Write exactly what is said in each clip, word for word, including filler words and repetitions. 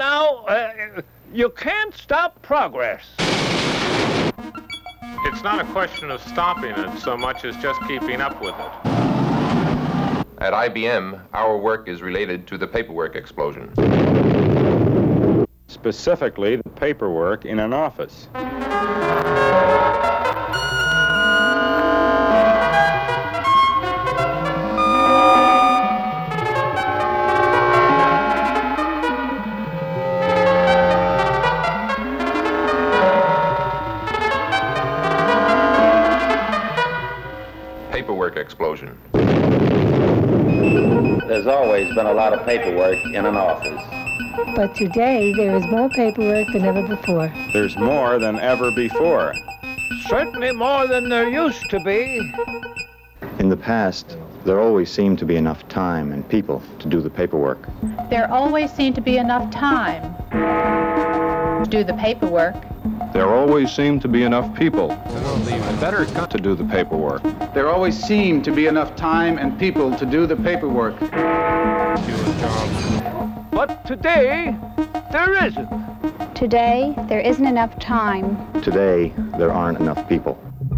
now, uh, you can't stop progress. It's not a question of stopping it so much as just keeping up with it. At I B M, our work is related to the paperwork explosion. Specifically, the paperwork in an office. Paperwork explosion. There's always been a lot of paperwork in an office. But today, there is more paperwork than ever before. There's more than ever before. Certainly more than there used to be. In the past, there always seemed to be enough time and people to do the paperwork. There always seemed to be enough time to do the paperwork. There always seemed to be enough people better to do the paperwork. There always seemed to be enough time and people to do the paperwork. But today, there isn't. Today, there isn't enough time. Today, there aren't enough people.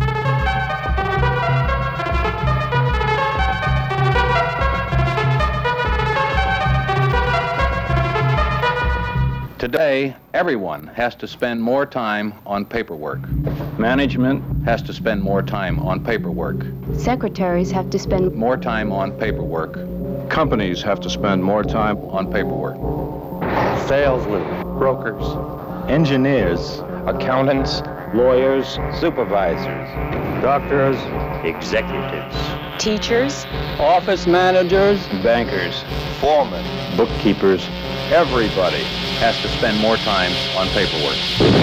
Today, everyone has to spend more time on paperwork. Management has to spend more time on paperwork. Secretaries have to spend more time on paperwork. Companies have to spend more time on paperwork. Salesmen, brokers, engineers, accountants, lawyers, supervisors, doctors, executives, Teachers, office managers, bankers, foremen, bookkeepers. Everybody has to spend more time on paperwork.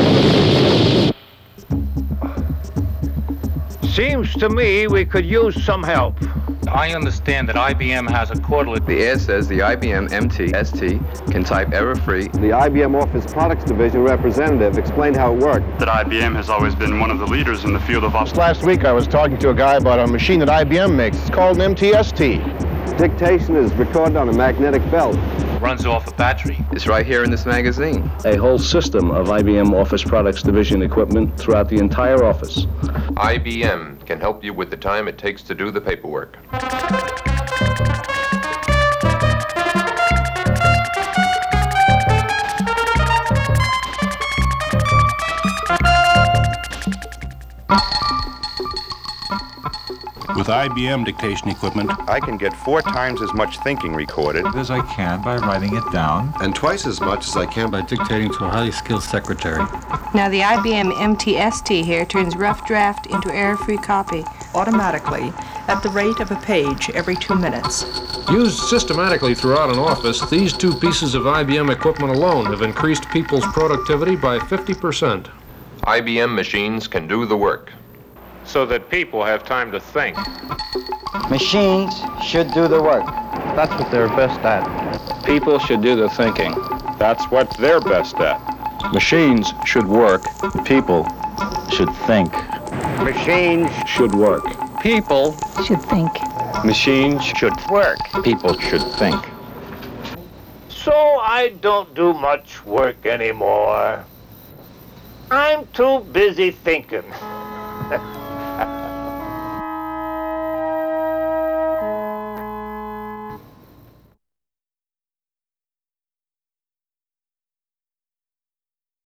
Seems to me we could use some help. I understand that I B M has a quarterly... The ad says the I B M M T S T can type error-free. The I B M Office Products Division representative explained how it worked. That I B M has always been one of the leaders in the field of office. Last week I was talking to a guy about a machine that I B M makes. It's called an M T S T. Dictation is recorded on a magnetic belt. Runs off a battery. It's right here in this magazine. A whole system of I B M Office Products Division equipment throughout the entire office. I B M can help you with the time it takes to do the paperwork. With I B M dictation equipment, I can get four times as much thinking recorded as I can by writing it down, and twice as much as I can by dictating to a highly skilled secretary. Now the I B M M T S T here turns rough draft into error-free copy automatically at the rate of a page every two minutes. Used systematically throughout an office, these two pieces of I B M equipment alone have increased people's productivity by fifty percent. I B M machines can do the work. So that people have time to think. Machines should do the work. That's what they're best at. People should do the thinking. That's what they're best at. Machines should work. People should think. Machines should work. People should think. Machines should work. People should think. So I don't do much work anymore. I'm too busy thinking.